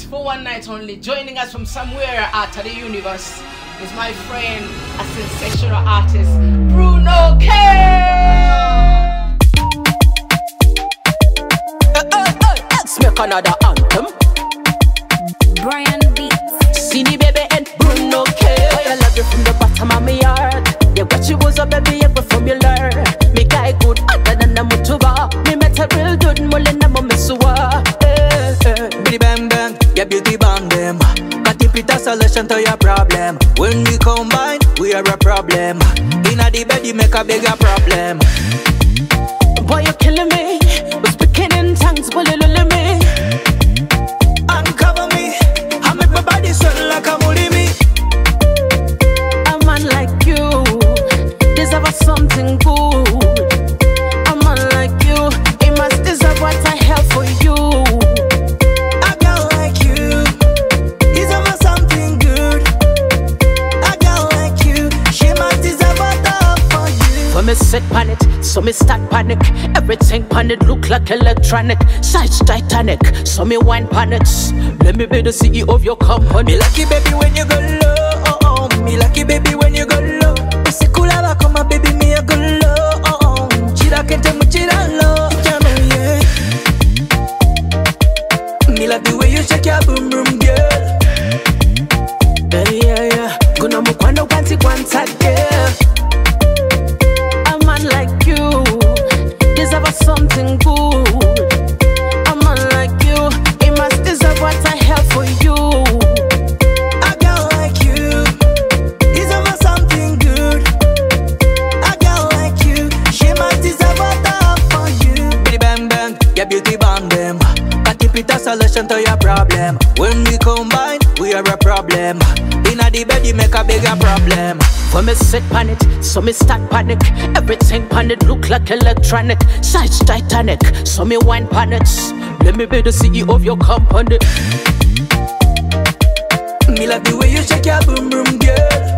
for one night only. Joining us from somewhere out of the universe is my friend, a sensational artist, Bruno K. Let's make another anthem. Brian Beats, Cine baby and Bruno K. I love you from the bottom of my heart. Yeah, what you was a baby, yeah, from you learn. Me guy good, other than a mutuba. Me met a real good, mulina mamisua. Bitty bang bang, yeah, beauty bang them. Got the pita solution to your problem. When we combine, we are a problem. Inna the bed, you make a bigger problem. Boy, you're killing me. Was speaking in tongues, boy, you lulling me. Uncover me, I make my body swell like a molly me. A man like you deserve something good. A man like you, he must deserve what I have for you. A girl like you deserve something good. A girl like you, she must deserve what I have for you. When me sit pan it, so me start panic. Everything pan it look like electronic. Sides Titanic, so me wine pan it. Let me be the CEO of your company. Me lucky baby when you go low, oh oh. Me lucky baby when you go low. Ese culaba como baby me a go low, oh oh. Chira kente mu chira low, yeah. Me love the way you shake your boom boom, girl. Yeah. Gonna move kwando kwanti kwanta, girl. A man like you deserve something good. A man like you, he must deserve what I have for you. A girl like you deserve something good. A girl like you, she must deserve what I have for you. Bitty bang bang, yeah, beauty bang them. Got the pita solution to your problem. When we combine, we are a problem. Inna the bed, you make a bigger problem. When me sit pan it, so me start panic. Everything pan it look like electronic. Sides Titanic, so me wine pan it. Let me be the CEO of your company. Me love the way you shake your boom boom, girl.